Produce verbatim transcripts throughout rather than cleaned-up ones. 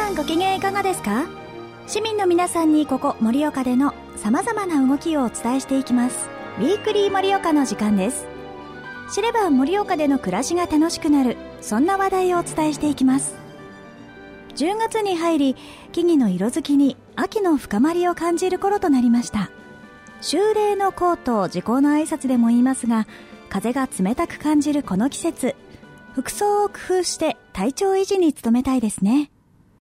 さんご機嫌いかがですか？市民の皆さんにここ盛岡での様々な動きをお伝えしていきますウィークリー盛岡の時間です。知れば盛岡での暮らしが楽しくなる、そんな話題をお伝えしていきます。じゅうがつに入り、木々の色づきに秋の深まりを感じる頃となりました。秋麗のコート、時候の挨拶でも言いますが、風が冷たく感じるこの季節、服装を工夫して体調維持に努めたいですね。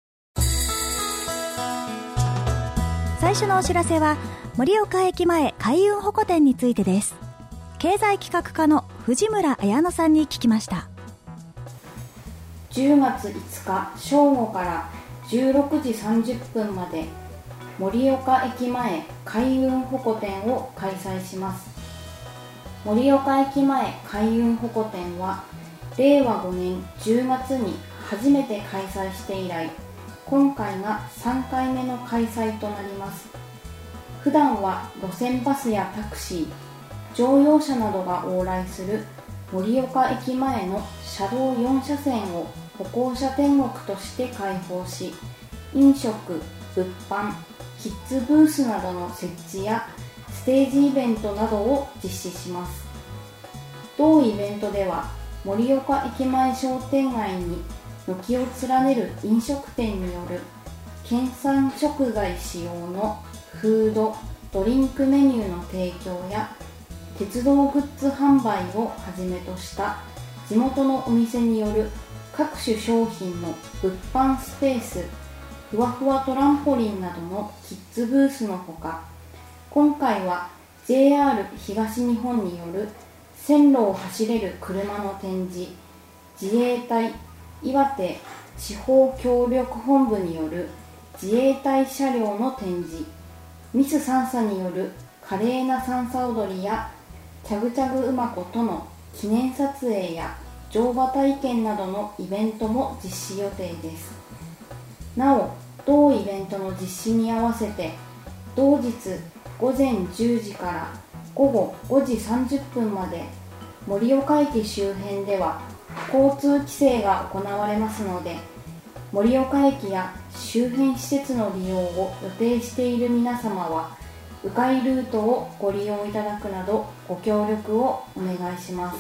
最初のお知らせは盛岡駅前開運保護展についてです。経済企画課の藤村彩乃さんに聞きました。 じゅうがついつか正午からじゅうろくじさんじゅっぷんまで盛岡駅前開運保護展を開催します。盛岡駅前開運保護展はれいわごねんじゅうがつに初めて開催して以来、今回がさんかいめの開催となります。普段は路線バスやタクシー、乗用車などが往来する盛岡駅前の車道よんしゃせんを歩行者天国として開放し、飲食、物販、キッズブースなどの設置やステージイベントなどを実施します。同イベントでは盛岡駅前商店街に軒を連ねる飲食店による県産食材使用のフード・ドリンクメニューの提供や鉄道グッズ販売をはじめとした地元のお店による各種商品の物販スペース、ふわふわトランポリンなどのキッズブースのほか、今回は ジェイアール 東日本による線路を走れる車の展示、自衛隊岩手地方協力本部による自衛隊車両の展示、ミスさんさによる華麗なさんさ踊りやチャグチャグ馬子との記念撮影や乗馬体験などのイベントも実施予定です。なお、同イベントの実施に合わせて同日ごぜんじゅうじからごごごじさんじゅっぷんまで盛岡駅周辺では交通規制が行われますので、盛岡駅や周辺施設の利用を予定している皆様は迂回ルートをご利用いただくなどご協力をお願いします。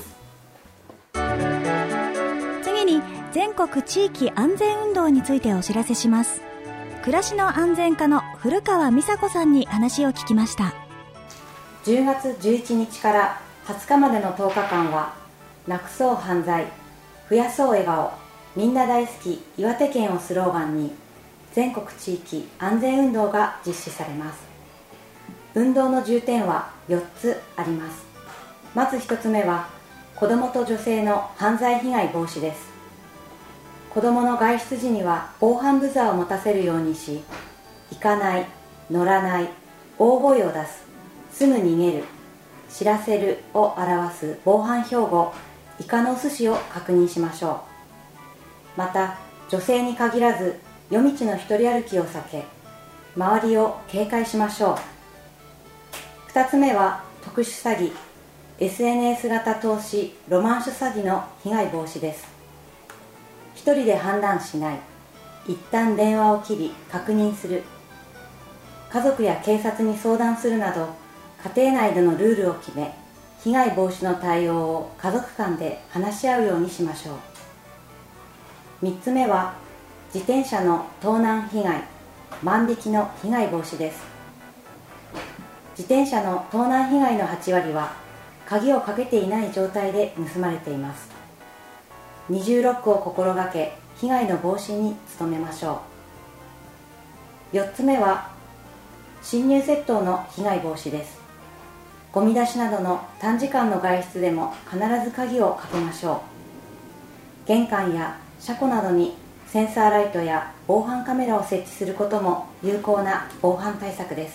次に全国地域安全運動についてお知らせします。暮らしの安全課の古川美佐子さんに話を聞きました。 じゅうがつじゅういちにちからはつかまでのとおかかんは、なくそう犯罪、増やそう笑顔、みんな大好き岩手県をスローガンに全国地域安全運動が実施されます。運動の重点はよっつあります。まずひとつめは子どもと女性の犯罪被害防止です。子どもの外出時には防犯ブザーを持たせるようにし、行かない、乗らない、大声を出す、すぐ逃げる、知らせるを表す防犯標語、イカの寿司を確認しましょう。また、女性に限らず夜道の一人歩きを避け、周りを警戒しましょう。ふたつめは特殊詐欺、エスエヌエス 型投資、ロマンス詐欺の被害防止です。一人で判断しない、一旦電話を切り確認する、家族や警察に相談するなど家庭内でのルールを決め、被害防止の対応を家族間で話し合うようにしましょう。みっつめは自転車の盗難被害、万引きの被害防止です。自転車の盗難被害のはちわりは鍵をかけていない状態で盗まれています。二重ロックを心がけ、被害の防止に努めましょう。よっつめは侵入窃盗の被害防止です。ゴミ出しなどの短時間の外出でも必ず鍵をかけましょう。玄関や車庫などにセンサーライトや防犯カメラを設置することも有効な防犯対策です。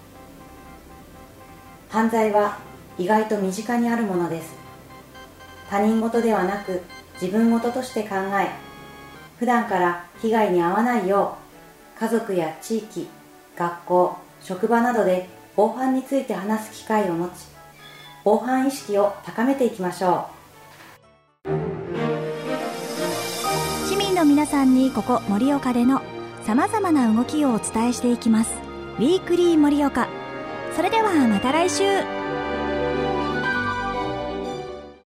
犯罪は意外と身近にあるものです。他人事ではなく自分事として考え、普段から被害に遭わないよう家族や地域、学校、職場などで防犯について話す機会を持ち、防犯意識を高めていきましょう。 市民の皆さんにここ盛岡での様々な動きをお伝えしていきます。ウィークリー盛岡。それではまた来週。